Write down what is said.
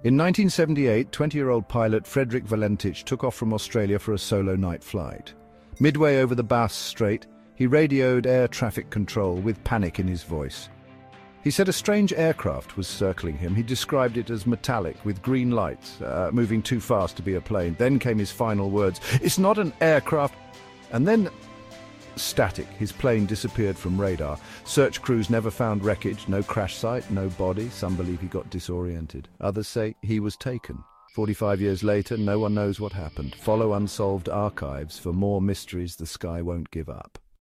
In 1978, 20-year-old pilot Frederick Valentich took off from Australia for a solo night flight. Midway over the Bass Strait, he radioed air traffic control with panic in his voice. He said a strange aircraft was circling him. He described it as metallic, with green lights, moving too fast to be a plane. Then came his final words, "It's not an aircraft." And then static. His plane disappeared from radar. Search crews never found wreckage, no crash site, no body. Some believe he got disoriented. Others say he was taken. 45 years later, no one knows what happened. Follow Unsolved Archives for more mysteries the sky won't give up.